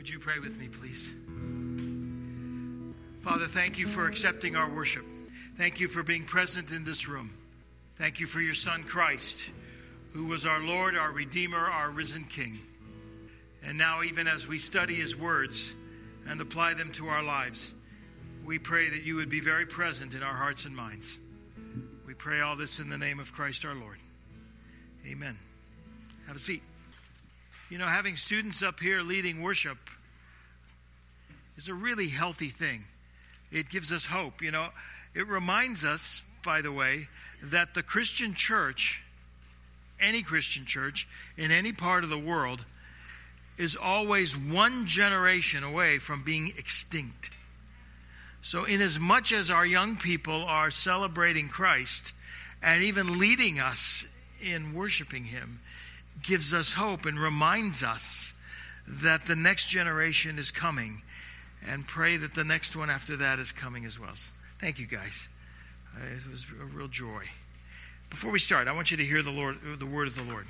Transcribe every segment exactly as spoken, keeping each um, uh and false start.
Would you pray with me, please? Father, thank you for accepting our worship. Thank you for being present in this room. Thank you for your Son, Christ, who was our Lord, our Redeemer, our risen King. And now, even as we study his words and apply them to our lives, we pray that you would be very present in our hearts and minds. We pray all this in the name of Christ our Lord. Amen. Have a seat. You know, having students up here leading worship is a really healthy thing. It gives us hope. You know, it reminds us, by the way, that the Christian church, any Christian church in any part of the world, is always one generation away from being extinct. So inasmuch as our young people are celebrating Christ and even leading us in worshiping him, gives us hope and reminds us that the next generation is coming, and pray that the next one after that is coming as well. Thank you, guys. Uh, it was a real joy. Before we start, I want you to hear the Lord, the word of the Lord.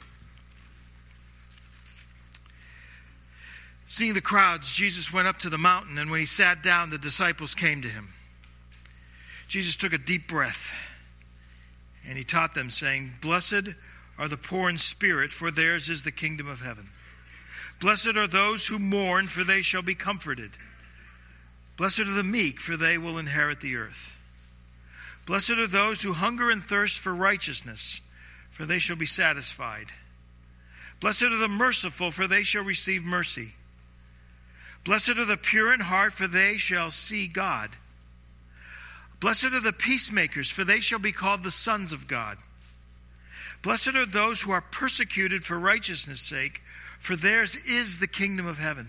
Seeing the crowds, Jesus went up to the mountain, and when he sat down, the disciples came to him. Jesus took a deep breath, and he taught them, saying, "Blessed are the poor in spirit, for theirs is the kingdom of heaven. Blessed are those who mourn, for they shall be comforted. Blessed are the meek, for they will inherit the earth. Blessed are those who hunger and thirst for righteousness, for they shall be satisfied. Blessed are the merciful, for they shall receive mercy. Blessed are the pure in heart, for they shall see God. Blessed are the peacemakers, for they shall be called the sons of God. Blessed are those who are persecuted for righteousness' sake, for theirs is the kingdom of heaven.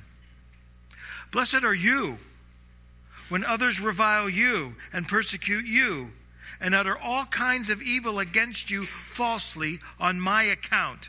Blessed are you when others revile you and persecute you and utter all kinds of evil against you falsely on my account.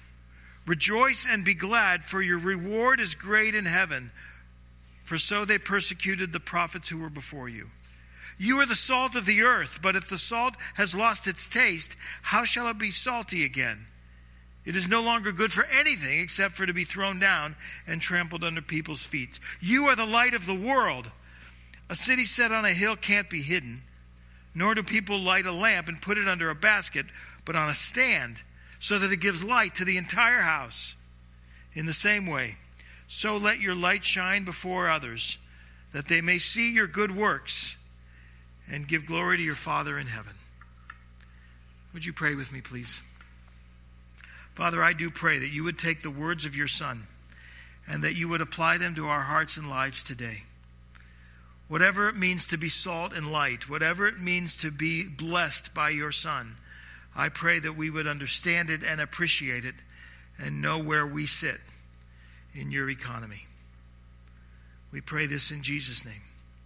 Rejoice and be glad, for your reward is great in heaven, for so they persecuted the prophets who were before you. You are the salt of the earth, but if the salt has lost its taste, how shall it be salty again? It is no longer good for anything except for to be thrown down and trampled under people's feet. You are the light of the world. A city set on a hill can't be hidden, nor do people light a lamp and put it under a basket, but on a stand, so that it gives light to the entire house. In the same way, so let your light shine before others, that they may see your good works and give glory to your Father in heaven." Would you pray with me, please? Father, I do pray that you would take the words of your Son and that you would apply them to our hearts and lives today. Whatever it means to be salt and light, whatever it means to be blessed by your Son, I pray that we would understand it and appreciate it and know where we sit in your economy. We pray this in Jesus' name.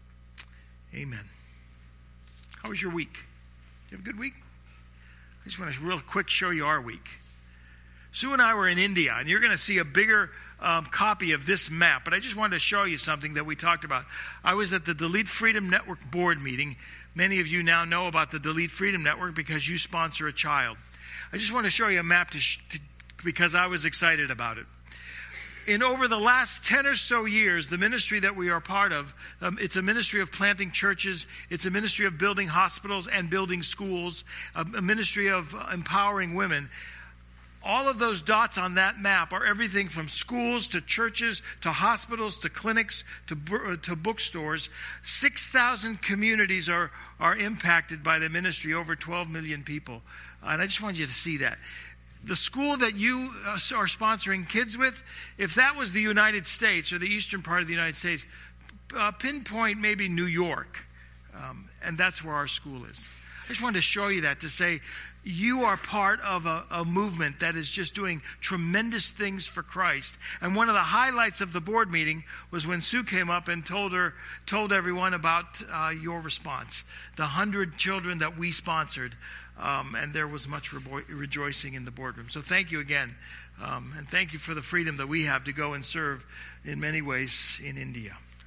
Amen. How was your week? Did you have a good week? I just want to real quick show you our week. Sue and I were in India, and you're going to see a bigger um, copy of this map, but I just wanted to show you something that we talked about. I was at the Delete Freedom Network board meeting. Many of you now know about the Delete Freedom Network because you sponsor a child. I just want to show you a map to, sh- to, because I was excited about it. In over the last ten or so years, the ministry that we are part of, um, it's a ministry of planting churches, it's a ministry of building hospitals and building schools, a, a ministry of uh, empowering women. All of those dots on that map are everything from schools to churches to hospitals to clinics to, to bookstores. six thousand communities are, are impacted by the ministry, over twelve million people. And I just wanted you to see that. The school that you are sponsoring kids with, if that was the United States or the eastern part of the United States, uh, pinpoint maybe New York. Um, and that's where our school is. I just wanted to show you that to say you are part of a, a movement that is just doing tremendous things for Christ. And one of the highlights of the board meeting was when Sue came up and told her, told everyone about uh, your response. The hundred children that we sponsored. Um, and there was much rebo- rejoicing in the boardroom. So thank you again. Um, and thank you for the freedom that we have to go and serve in many ways in India.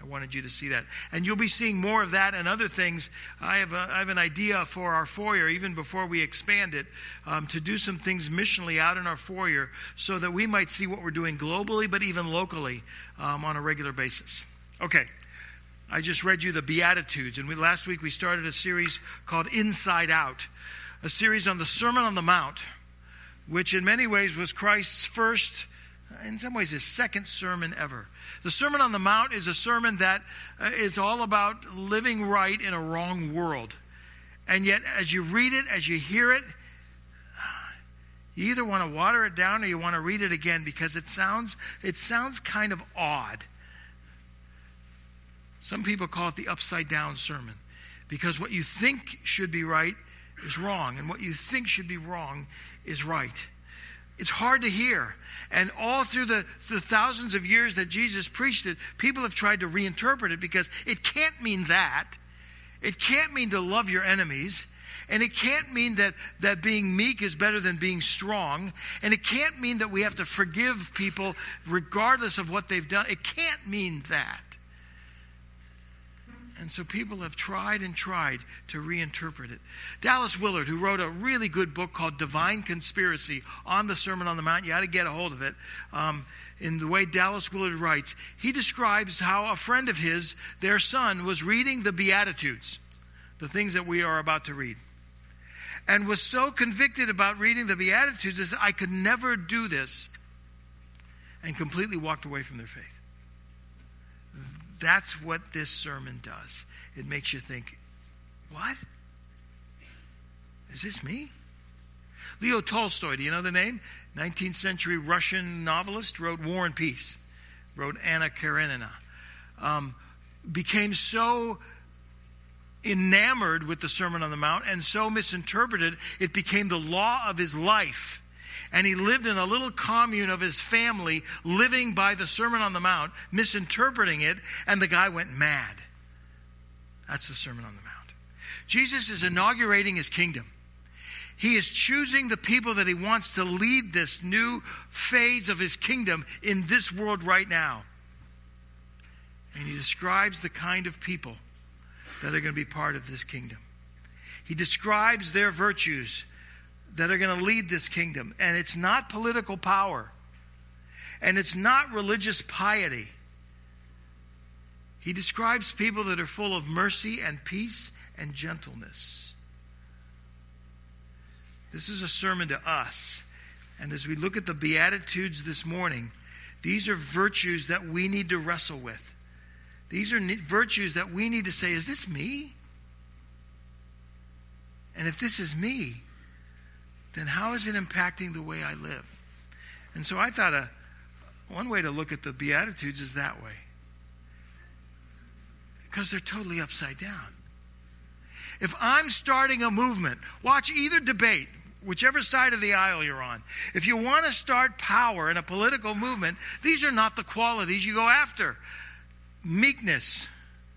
I wanted you to see that. And you'll be seeing more of that and other things. I have, a, I have an idea for our foyer, even before we expand it, um, to do some things missionally out in our foyer so that we might see what we're doing globally, but even locally um, on a regular basis. Okay, I just read you the Beatitudes. And we, last week we started a series called Inside Out, a series on the Sermon on the Mount, which in many ways was Christ's first, in some ways his second sermon ever. The Sermon on the Mount is a sermon that is all about living right in a wrong world. And yet, as you read it, as you hear it, you either want to water it down or you want to read it again because it sounds, it sounds kind of odd. Some people call it the upside down sermon because what you think should be right is wrong, and what you think should be wrong is right. It's hard to hear. And all through the, the thousands of years that Jesus preached it, people have tried to reinterpret it because it can't mean that. It can't mean to love your enemies. And it can't mean that, that being meek is better than being strong. And it can't mean that we have to forgive people regardless of what they've done. It can't mean that. And so people have tried and tried to reinterpret it. Dallas Willard, who wrote a really good book called Divine Conspiracy on the Sermon on the Mount, you ought to get a hold of it. Um, in the way Dallas Willard writes, he describes how a friend of his, their son, was reading the Beatitudes, the things that we are about to read, and was so convicted about reading the Beatitudes that I could never do this, and completely walked away from their faith. That's what this sermon does. It makes you think, what? Is this me? Leo Tolstoy, do you know the name? nineteenth century Russian novelist, wrote War and Peace, wrote Anna Karenina. Um, became so enamored with the Sermon on the Mount and so misinterpreted, it became the law of his life. And he lived in a little commune of his family, living by the Sermon on the Mount, misinterpreting it, and the guy went mad. That's the Sermon on the Mount. Jesus is inaugurating his kingdom. He is choosing the people that he wants to lead this new phase of his kingdom in this world right now. And he describes the kind of people that are going to be part of this kingdom. He describes their virtues that are going to lead this kingdom. And it's not political power. And it's not religious piety. He describes people that are full of mercy and peace and gentleness. This is a sermon to us. And as we look at the Beatitudes this morning, these are virtues that we need to wrestle with. These are virtues that we need to say, is this me? And if this is me, then how is it impacting the way I live? And so I thought a, one way to look at the Beatitudes is that way. Because they're totally upside down. If I'm starting a movement, watch either debate, whichever side of the aisle you're on. If you want to start power in a political movement, these are not the qualities you go after. Meekness,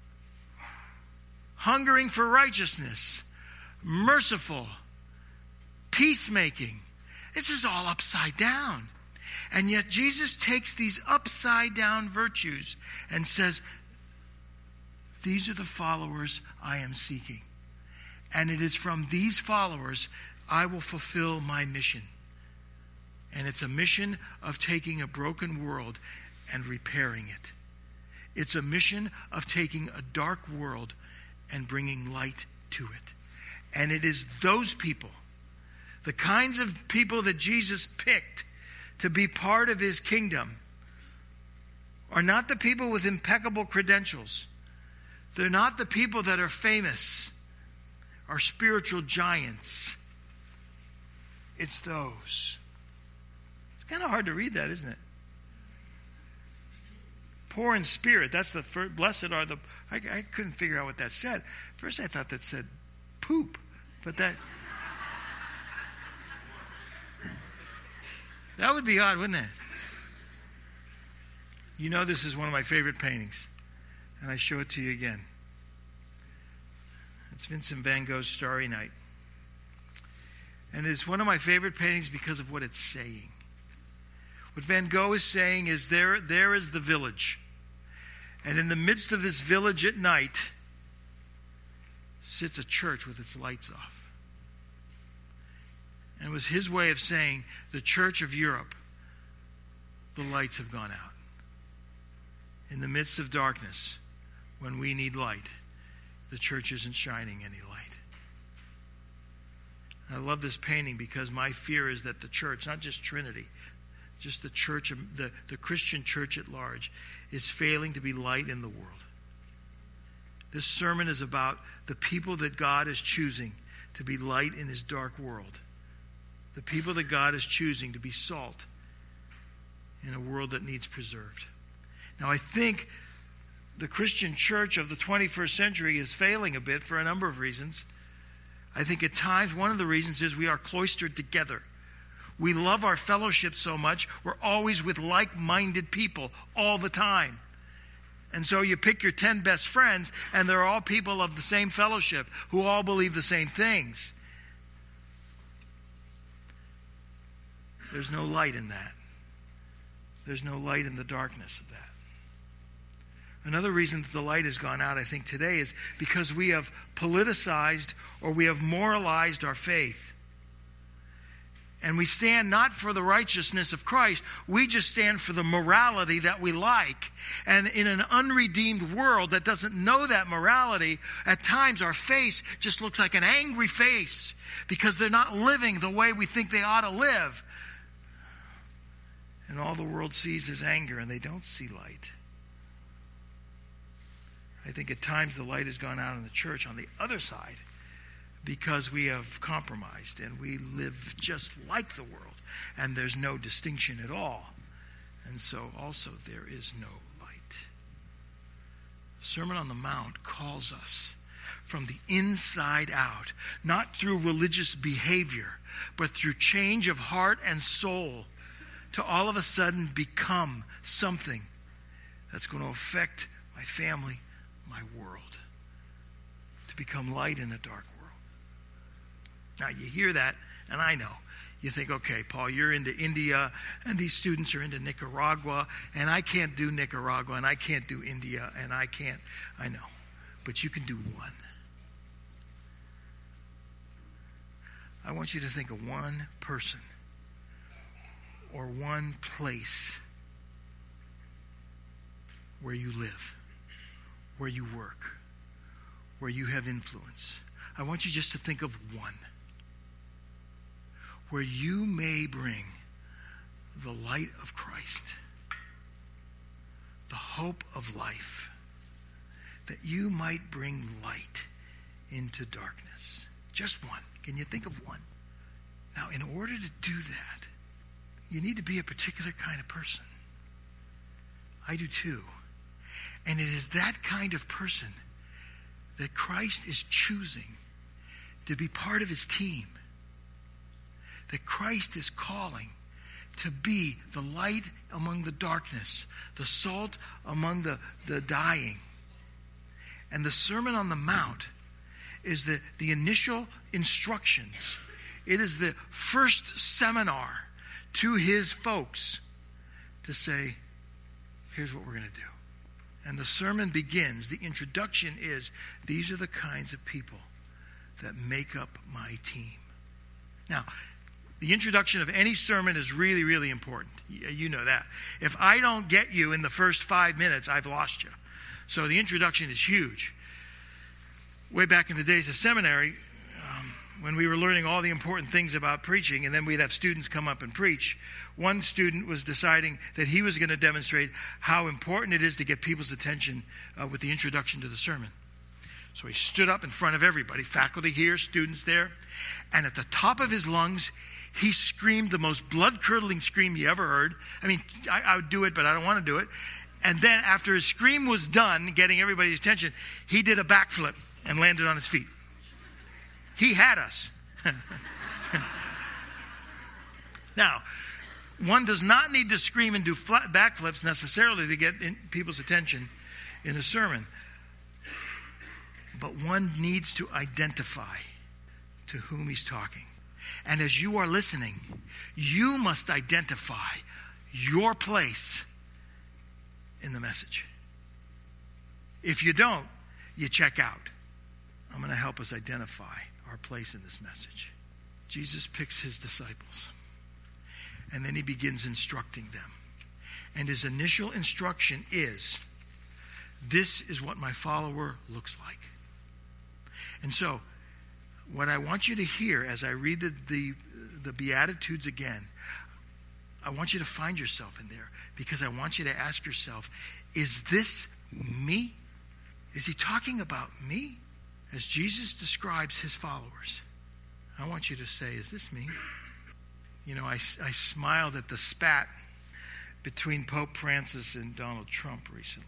hungering for righteousness, merciful, peacemaking. This is all upside down. And yet Jesus takes these upside down virtues and says, these are the followers I am seeking. And it is from these followers I will fulfill my mission. And it's a mission of taking a broken world and repairing it. It's a mission of taking a dark world and bringing light to it. And it is those people, the kinds of people that Jesus picked to be part of his kingdom, are not the people with impeccable credentials. They're not the people that are famous, are spiritual giants. It's those. It's kind of hard to read that, isn't it? Poor in spirit. That's the first. Blessed are the. I, I couldn't figure out what that said. First, I thought that said poop, but that that would be odd, wouldn't it? You know, this is one of my favorite paintings, and I show it to you again. It's Vincent van Gogh's Starry Night, and it's one of my favorite paintings because of what it's saying. What Van Gogh is saying is there, there is the village. And in the midst of this village at night sits a church with its lights off. And it was his way of saying, the church of Europe, the lights have gone out. In the midst of darkness, when we need light, the church isn't shining any light. I love this painting because my fear is that the church, not just Trinity, just the church, the, the Christian church at large, is failing to be light in the world. This sermon is about the people that God is choosing to be light in his dark world. The people that God is choosing to be salt in a world that needs preserved. Now, I think the Christian church of the twenty-first century is failing a bit for a number of reasons. I think at times one of the reasons is we are cloistered together. We love our fellowship so much, we're always with like-minded people all the time. And so you pick your ten best friends, and they're all people of the same fellowship who all believe the same things. There's no light in that. There's no light in the darkness of that. Another reason that the light has gone out, I think, today is because we have politicized or we have moralized our faith. And we stand not for the righteousness of Christ. We just stand for the morality that we like. And in an unredeemed world that doesn't know that morality, at times our face just looks like an angry face because they're not living the way we think they ought to live. And all the world sees is anger, and they don't see light. I think at times the light has gone out in the church on the other side because we have compromised and we live just like the world, and there's no distinction at all. And so also there is no light. The Sermon on the Mount calls us from the inside out, not through religious behavior, but through change of heart and soul, to all of a sudden become something that's going to affect my family, my world. To become light in a dark world. Now you hear that, and I know. You think, okay, Paul, you're into India, and these students are into Nicaragua, and I can't do Nicaragua, and I can't do India, and I can't, I know. But you can do one. I want you to think of one person or one place where you live, where you work, where you have influence. I want you just to think of one where you may bring the light of Christ, the hope of life, that you might bring light into darkness. Just one. Can you think of one? Now, in order to do that, you need to be a particular kind of person. I do too. And it is that kind of person that Christ is choosing to be part of his team. That Christ is calling to be the light among the darkness, the salt among the, the dying. And the Sermon on the Mount is the, the initial instructions. It is the first seminar to his folks to say, here's what we're going to do. And the sermon begins, the introduction is, these are the kinds of people that make up my team. Now, the introduction of any sermon is really, really important. You know that. If I don't get you in the first five minutes, I've lost you. So the introduction is huge. Way back in the days of seminary, um, when we were learning all the important things about preaching, and then we'd have students come up and preach, one student was deciding that he was going to demonstrate how important it is to get people's attention uh, with the introduction to the sermon. So he stood up in front of everybody, faculty here, students there, and at the top of his lungs, he screamed the most blood-curdling scream you ever heard. I mean, I, I would do it, but I don't want to do it. And then after his scream was done, getting everybody's attention, he did a backflip and landed on his feet. He had us. Now, one does not need to scream and do flat backflips necessarily to get in people's attention in a sermon. But one needs to identify to whom he's talking. And as you are listening, you must identify your place in the message. If you don't, you check out. I'm going to help us identify our place in this message. Jesus picks his disciples, and then he begins instructing them. And his initial instruction is, this is what my follower looks like. And so, what I want you to hear as I read the, the, the Beatitudes again, I want you to find yourself in there, because I want you to ask yourself, is this me? Is he talking about me? As Jesus describes his followers, I want you to say, is this me? You know, I, I smiled at the spat between Pope Francis and Donald Trump recently.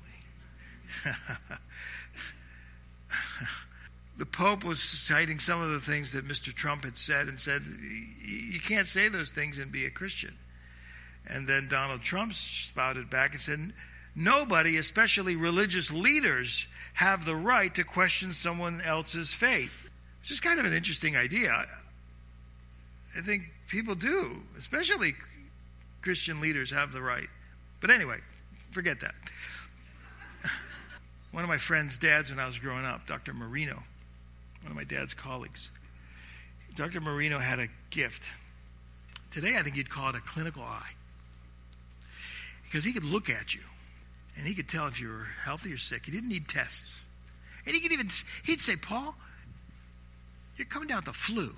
The Pope was citing some of the things that Mister Trump had said and said, you can't say those things and be a Christian. And then Donald Trump spouted back and said, nobody, especially religious leaders, have the right to question someone else's faith. Which is kind of an interesting idea. I think people do, especially Christian leaders have the right. But anyway, forget that. One of my friend's dads when I was growing up, Doctor Marino, one of my dad's colleagues, Doctor Marino had a gift. Today I think you'd call it a clinical eye. Because he could look at you and he could tell if you were healthy or sick. He didn't need tests. And he could even, he'd say, Paul, you're coming down with the flu.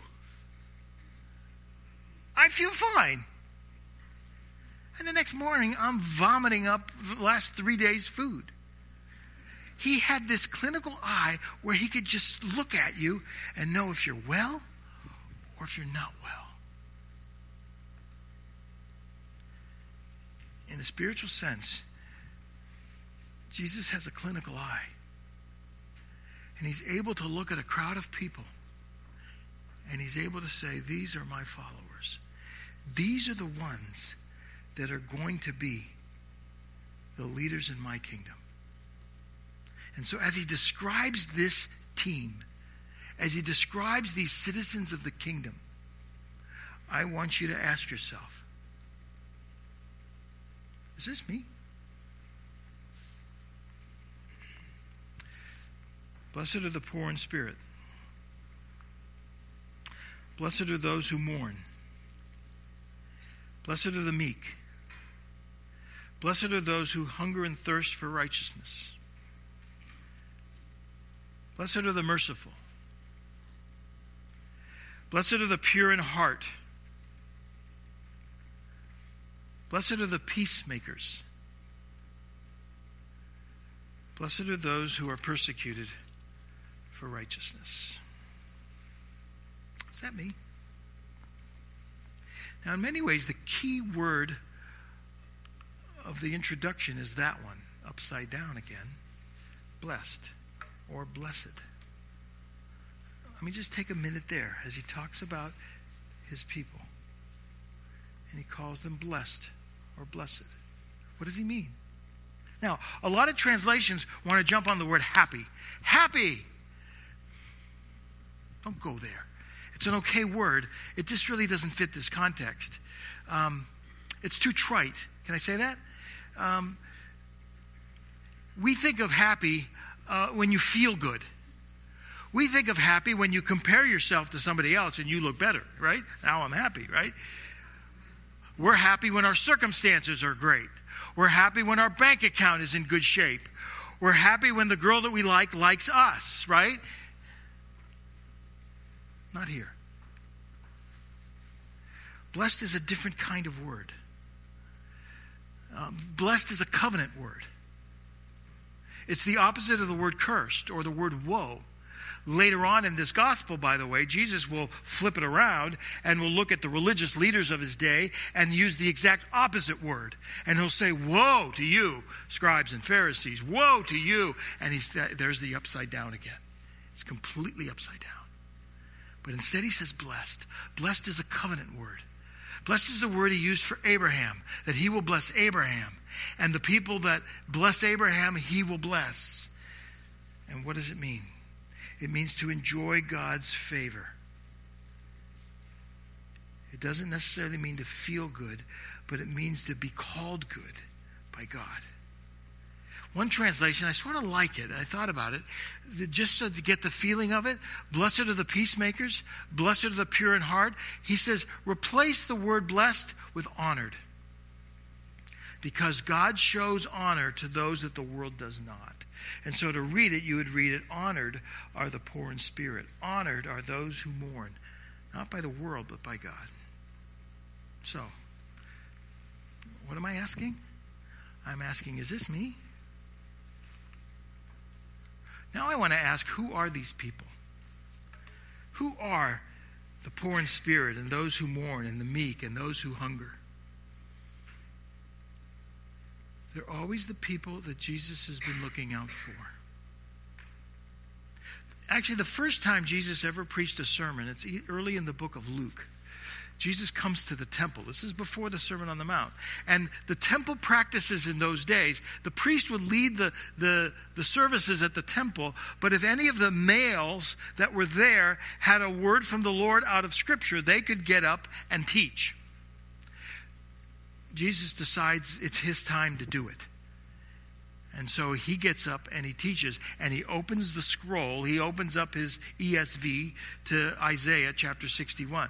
I feel fine. And the next morning, I'm vomiting up the last three days' food. He had this clinical eye where he could just look at you and know if you're well or if you're not well. In a spiritual sense, Jesus has a clinical eye. And he's able to look at a crowd of people and he's able to say, these are my followers. These are the ones that are going to be the leaders in my kingdom. And so as he describes this team, as he describes these citizens of the kingdom, I want you to ask yourself, is this me? Blessed are the poor in spirit. Blessed are those who mourn. Blessed are the meek. Blessed are those who hunger and thirst for righteousness. Blessed are the merciful. Blessed are the pure in heart. Blessed are the peacemakers. Blessed are those who are persecuted for righteousness. Is that me? Now, in many ways, the key word of the introduction is that one, upside down again. Blessed or blessed. Let me just take a minute there as he talks about his people. And he calls them blessed or blessed. What does he mean? Now, a lot of translations want to jump on the word happy. Happy! Don't go there. It's an okay word. It just really doesn't fit this context. Um, it's too trite. Can I say that? Um, we think of happy uh, when you feel good. We think of happy when you compare yourself to somebody else and you look better, right? Now I'm happy, right? We're happy when our circumstances are great. We're happy when our bank account is in good shape. We're happy when the girl that we like likes us, right? Not here. Blessed is a different kind of word. Um, blessed is a covenant word. It's the opposite of the word cursed or the word woe. Later on in this gospel, by the way, Jesus will flip it around and will look at the religious leaders of his day and use the exact opposite word. And he'll say, woe to you, scribes and Pharisees. Woe to you. And he's there's the upside down again. It's completely upside down. But instead he says blessed. Blessed is a covenant word. Blessed is the word he used for Abraham, that he will bless Abraham. And the people that bless Abraham, he will bless. And what does it mean? It means to enjoy God's favor. It doesn't necessarily mean to feel good, but it means to be called good by God. One translation, I sort of like it. I thought about it. Just so to get the feeling of it. Blessed are the peacemakers. Blessed are the pure in heart. He says, replace the word blessed with honored. Because God shows honor to those that the world does not. And so to read it, you would read it, honored are the poor in spirit. Honored are those who mourn. Not by the world, but by God. So, what am I asking? I'm asking, is this me? Now I want to ask, who are these people? Who are the poor in spirit and those who mourn and the meek and those who hunger? They're always the people that Jesus has been looking out for. Actually, the first time Jesus ever preached a sermon, it's early in the book of Luke. Jesus comes to the temple. This is before the Sermon on the Mount. And the temple practices in those days, the priest would lead the, the, the services at the temple, but if any of the males that were there had a word from the Lord out of Scripture, they could get up and teach. Jesus decides it's his time to do it. And so he gets up and he teaches, and he opens the scroll. He opens up his E S V to Isaiah chapter sixty-one.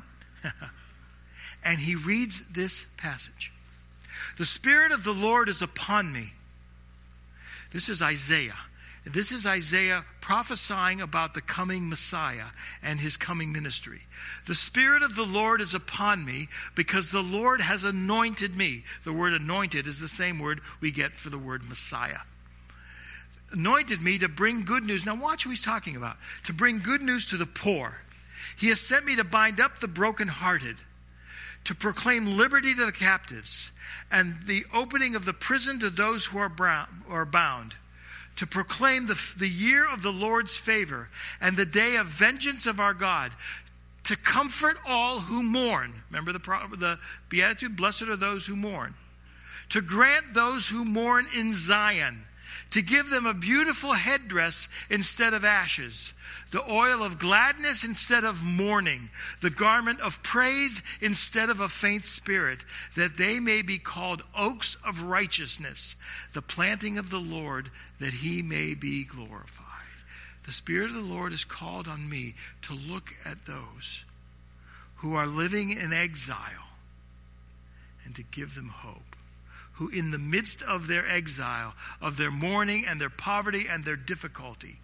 And he reads this passage. The Spirit of the Lord is upon me. This is Isaiah. This is Isaiah prophesying about the coming Messiah and his coming ministry. The Spirit of the Lord is upon me because the Lord has anointed me. The word anointed is the same word we get for the word Messiah. Anointed me to bring good news. Now watch who he's talking about. To bring good news to the poor. He has sent me to bind up the brokenhearted, to proclaim liberty to the captives, and the opening of the prison to those who are, brown, are bound, to proclaim the, the year of the Lord's favor and the day of vengeance of our God, to comfort all who mourn. Remember the, the Beatitude? Blessed are those who mourn. To grant those who mourn in Zion, to give them a beautiful headdress instead of ashes, the oil of gladness instead of mourning, the garment of praise instead of a faint spirit, that they may be called oaks of righteousness, the planting of the Lord, that he may be glorified. The Spirit of the Lord is called on me to look at those who are living in exile and to give them hope. Who in the midst of their exile, of their mourning and their poverty and their difficulty,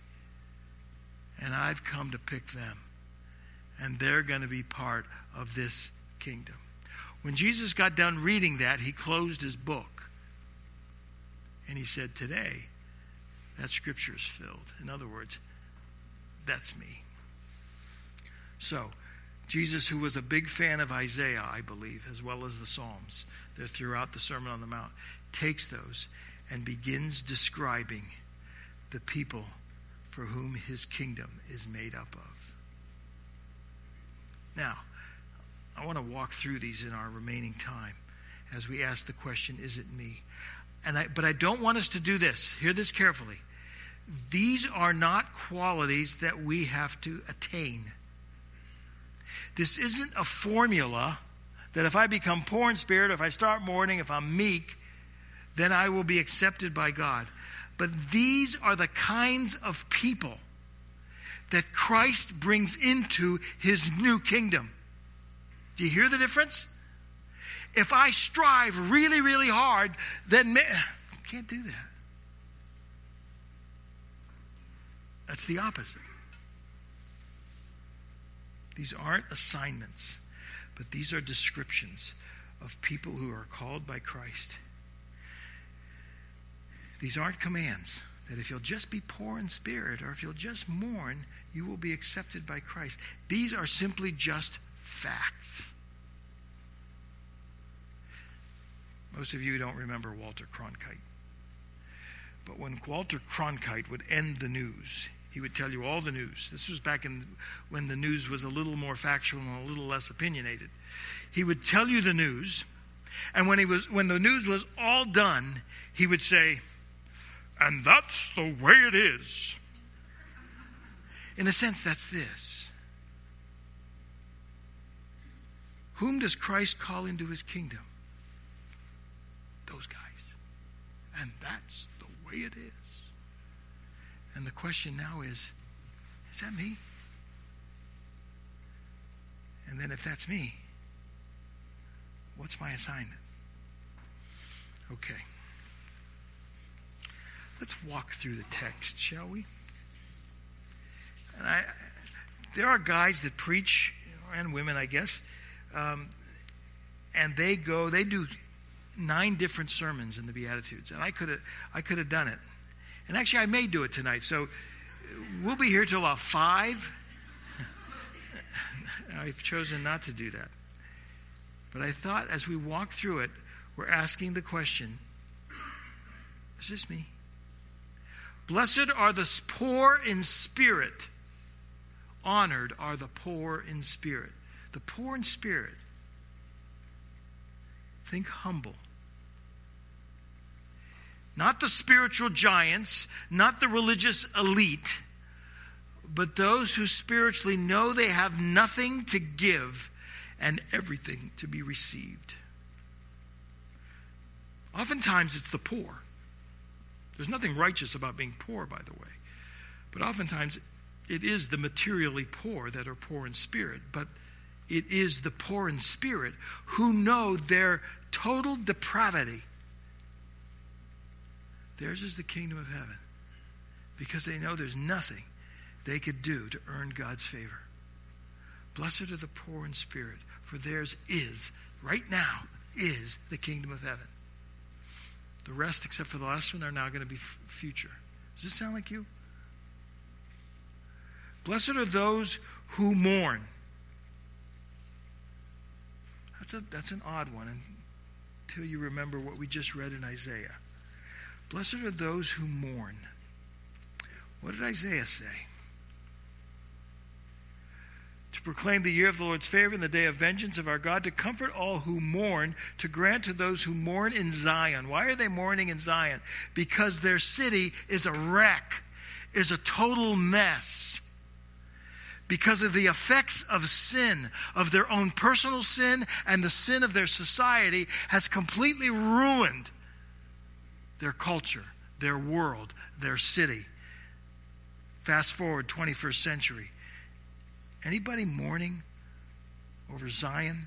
and I've come to pick them. And they're going to be part of this kingdom. When Jesus got done reading that, he closed his book. And he said, today, that scripture is filled. In other words, that's me. So, Jesus, who was a big fan of Isaiah, I believe, as well as the Psalms, they're throughout the Sermon on the Mount, takes those and begins describing the people for whom his kingdom is made up of. Now, I want to walk through these in our remaining time as we ask the question, is it me? And I, but I don't want us to do this. Hear this carefully. These are not qualities that we have to attain. This isn't a formula that if I become poor in spirit, if I start mourning, if I'm meek, then I will be accepted by God. But these are the kinds of people that Christ brings into his new kingdom. Do you hear the difference? If I strive really, really hard, then man, I can't do that. That's the opposite. These aren't assignments, but these are descriptions of people who are called by Christ. These aren't commands that if you'll just be poor in spirit or if you'll just mourn, you will be accepted by Christ. These are simply just facts. Most of you don't remember Walter Cronkite. But when Walter Cronkite would end the news, he would tell you all the news. This was back in when the news was a little more factual and a little less opinionated. He would tell you the news, and when he was when the news was all done, he would say, "And that's the way it is." In a sense, that's this. Whom does Christ call into his kingdom? Those guys. And that's the way it is. And the question now is, is that me? And then if that's me, what's my assignment? Okay. Let's walk through the text, shall we? And I, there are guys that preach, and women, I guess, um, and they go, they do nine different sermons in the Beatitudes, and I could have, I could have done it. And actually, I may do it tonight. So we'll be here till about five. I've chosen not to do that. But I thought as we walk through it, we're asking the question, is this me? Blessed are the poor in spirit. Honored are the poor in spirit. The poor in spirit. Think humble. Not the spiritual giants, not the religious elite, but those who spiritually know they have nothing to give and everything to be received. Oftentimes it's the poor. There's nothing righteous about being poor, by the way. But oftentimes it is the materially poor that are poor in spirit. But it is the poor in spirit who know their total depravity. Theirs is the kingdom of heaven. Because they know there's nothing they could do to earn God's favor. Blessed are the poor in spirit, for theirs is, right now, is the kingdom of heaven. The rest, except for the last one, are now going to be f- future. Does this sound like you? Blessed are those who mourn. That's a that's an odd one until you remember what we just read in Isaiah. Blessed are those who mourn. What did Isaiah say? To proclaim the year of the Lord's favor and the day of vengeance of our God, to comfort all who mourn, to grant to those who mourn in Zion. Why are they mourning in Zion? Because their city is a wreck, is a total mess. Because of the effects of sin, of their own personal sin and the sin of their society, has completely ruined their culture, their world, their city. Fast forward twenty-first century. Anybody mourning over Zion?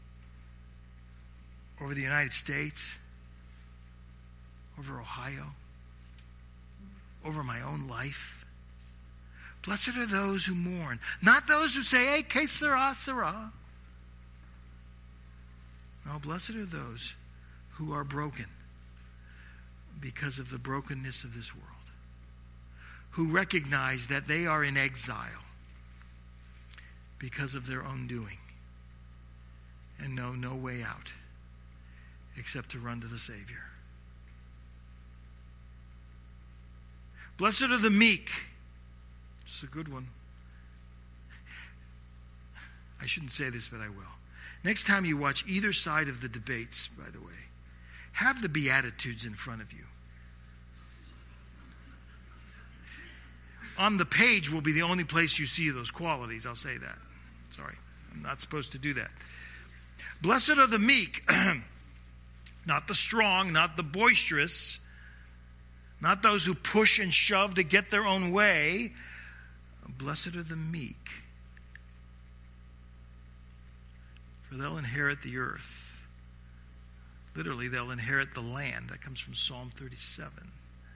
Over the United States? Over Ohio? Over my own life? Blessed are those who mourn. Not those who say, hey, que sera, sera. No, blessed are those who are broken because of the brokenness of this world. Who recognize that they are in exile because of their own doing and know no way out except to run to the Savior. Blessed are the meek. It's a good one. I shouldn't say this, but I will. Next time you watch either side of the debates, by the way, have the Beatitudes in front of you. On the page will be the only place you see those qualities. I'll say that. Sorry, I'm not supposed to do that. Blessed are the meek, not the strong, not the boisterous, not those who push and shove to get their own way. Blessed are the meek, for they'll inherit the earth. Literally, they'll inherit the land. That comes from Psalm thirty-seven.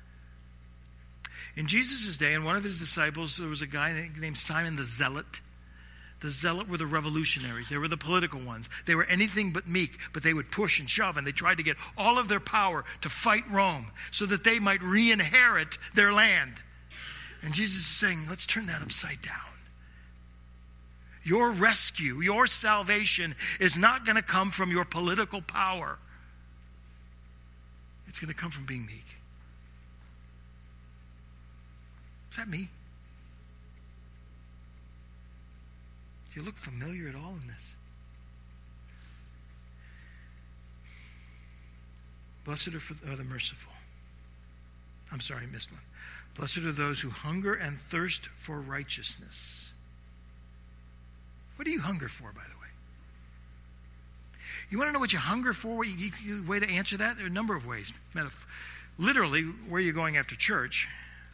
In Jesus' day, in one of his disciples, there was a guy named Simon the Zealot. The Zealot were the revolutionaries. They were the political ones. They were anything but meek, but they would push and shove, and they tried to get all of their power to fight Rome so that they might re-inherit their land. And Jesus is saying, let's turn that upside down. Your rescue, your salvation is not going to come from your political power. It's going to come from being meek. Is that me? Do you look familiar at all in this? Blessed are, for, are the merciful. I'm sorry, I missed one. Blessed are those who hunger and thirst for righteousness. What do you hunger for, by the way? You want to know what you hunger for? You, you, way to answer that? There are a number of ways. Metaf- literally, where you're going after church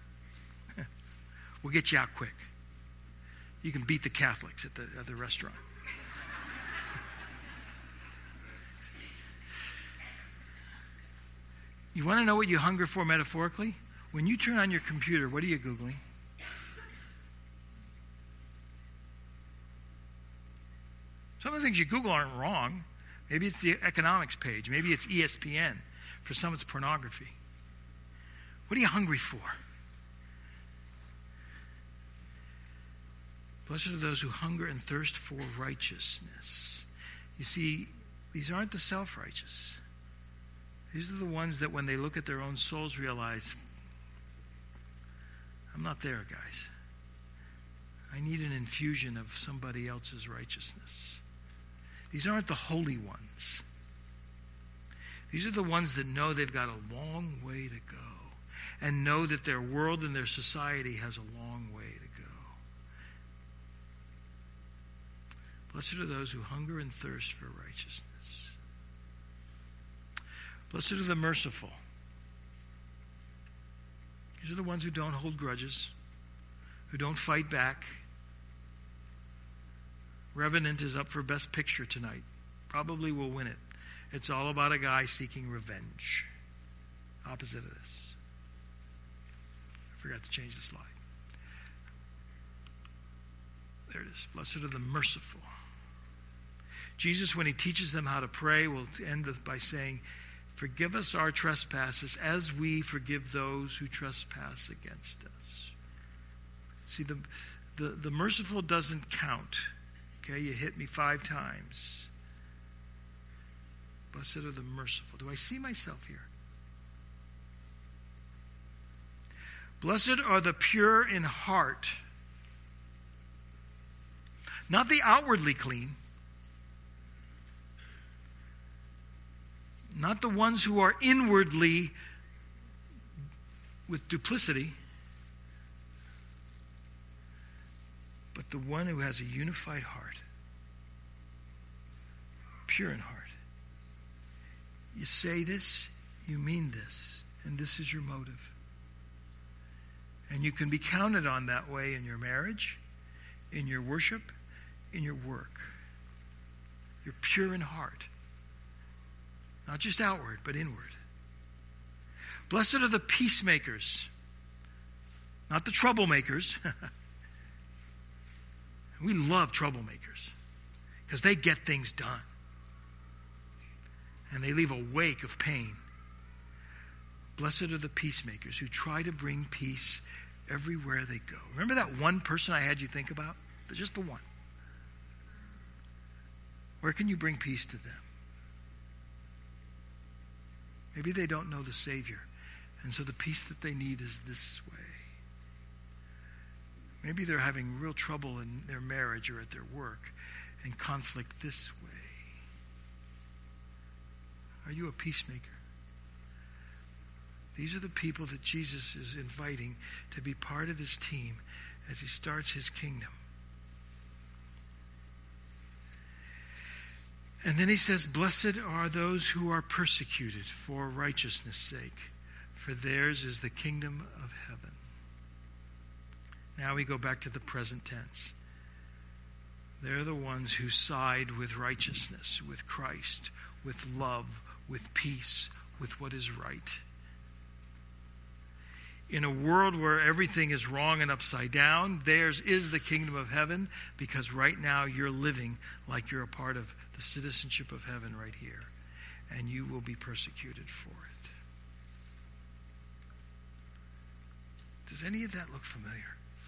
will get you out quick. You can beat the Catholics at the, at the restaurant. You want to know what you hunger for metaphorically? When you turn on your computer, what are you Googling? Some of the things you Google aren't wrong. Maybe it's the economics page. Maybe it's E S P N. For some, it's pornography. What are you hungry for? Blessed are those who hunger and thirst for righteousness. You see, these aren't the self-righteous. These are the ones that when they look at their own souls realize, I'm not there, guys. I need an infusion of somebody else's righteousness. These aren't the holy ones. These are the ones that know they've got a long way to go and know that their world and their society has a long way to go. Blessed are those who hunger and thirst for righteousness. Blessed are the merciful. These are the ones who don't hold grudges, who don't fight back. Revenant is up for Best Picture tonight. Probably will win it. It's all about a guy seeking revenge. Opposite of this. I forgot to change the slide. There it is. Blessed are the merciful. Jesus, when he teaches them how to pray, will end by saying, forgive us our trespasses as we forgive those who trespass against us. See, the, the, the merciful doesn't count. Okay, you hit me five times. Blessed are the merciful. Do I see myself here? Blessed are the pure in heart. Not the outwardly clean. Not the ones who are inwardly with duplicity. But the one who has a unified heart. Pure in heart. You say this, you mean this, and this is your motive. And you can be counted on that way in your marriage, in your worship, in your work. You're pure in heart. Not just outward, but inward. Blessed are the peacemakers, not the troublemakers. We love troublemakers because they get things done. And they leave a wake of pain. Blessed are the peacemakers who try to bring peace everywhere they go. Remember that one person I had you think about? Just the one. Where can you bring peace to them? Maybe they don't know the Savior, and so the peace that they need is this way. Maybe they're having real trouble in their marriage or at their work, and conflict this way. Are you a peacemaker? These are the people that Jesus is inviting to be part of his team as he starts his kingdom. And then he says, blessed are those who are persecuted for righteousness' sake, for theirs is the kingdom of heaven. Now we go back to the present tense. They're the ones who side with righteousness, with Christ, with love, with peace, with what is right. In a world where everything is wrong and upside down, theirs is the kingdom of heaven, because right now you're living like you're a part of the citizenship of heaven right here, and you will be persecuted for it. Does any of that look familiar?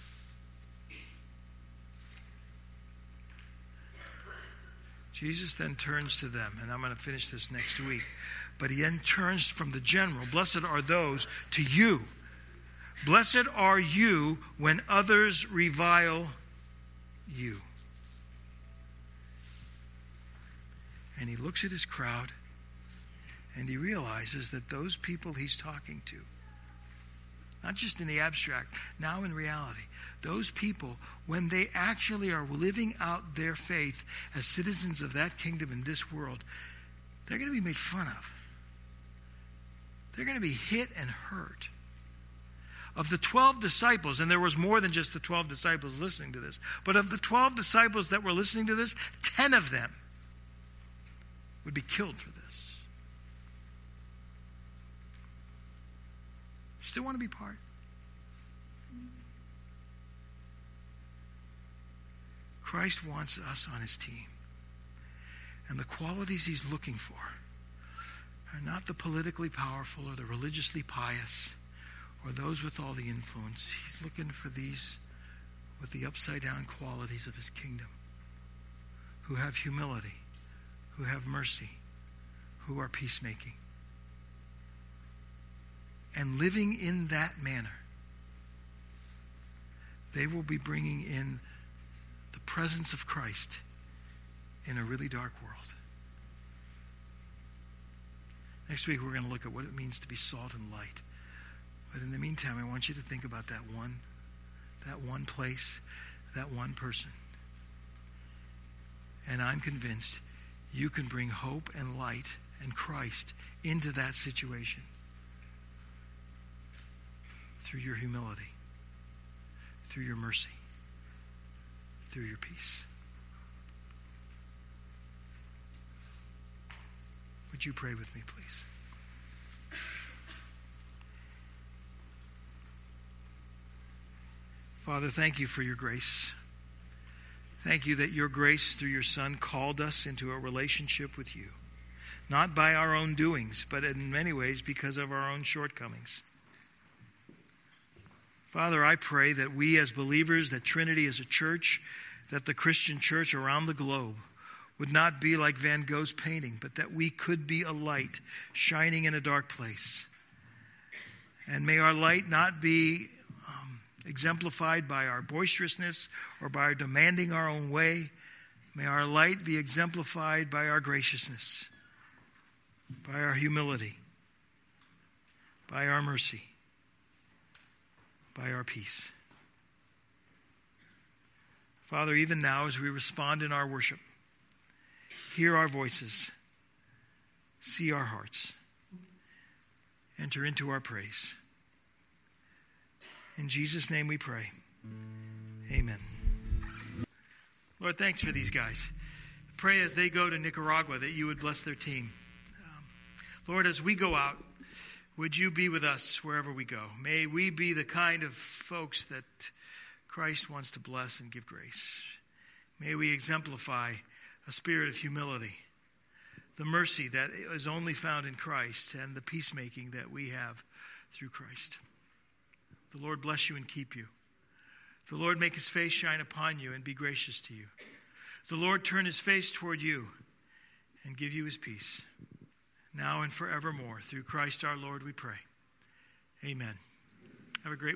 Jesus then turns to them, and I'm going to finish this next week, but he then turns from the general. Blessed are those to you. Blessed are you when others revile you. And he looks at his crowd, and he realizes that those people he's talking to, not just in the abstract, now in reality, those people, when they actually are living out their faith as citizens of that kingdom in this world, they're going to be made fun of. they're going to be hit and hurt. Of the twelve disciples, and there was more than just the twelve disciples listening to this, but of the twelve disciples that were listening to this, ten of them would be killed for this. Still want to be part? Christ wants us on his team. And the qualities he's looking for are not the politically powerful or the religiously pious or those with all the influence. He's looking for these with the upside-down qualities of his kingdom, who have humility, who have mercy, who are peacemaking. And living in that manner, they will be bringing in the presence of Christ in a really dark world. Next week, we're going to look at what it means to be salt and light. But in the meantime, I want you to think about that one, that one place, that one person. And I'm convinced you can bring hope and light and Christ into that situation through your humility, through your mercy, through your peace. Would you pray with me, please? Father, thank you for your grace. Thank you that your grace through your Son called us into a relationship with you. Not by our own doings, but in many ways because of our own shortcomings. Father, I pray that we as believers, that Trinity as a church, that the Christian church around the globe would not be like Van Gogh's painting, but that we could be a light shining in a dark place. And may our light not be um, exemplified by our boisterousness or by our demanding our own way. May our light be exemplified by our graciousness, by our humility, by our mercy, by our peace. Father, even now as we respond in our worship, hear our voices, see our hearts, enter into our praise. In Jesus' name we pray. Amen. Lord, thanks for these guys. Pray as they go to Nicaragua that you would bless their team. Um, Lord, as we go out, would you be with us wherever we go? May we be the kind of folks that Christ wants to bless and give grace. May we exemplify a spirit of humility, the mercy that is only found in Christ, and the peacemaking that we have through Christ. The Lord bless you and keep you. The Lord make his face shine upon you and be gracious to you. The Lord turn his face toward you and give you his peace. Now and forevermore. Through Christ our Lord we pray. Amen. Have a great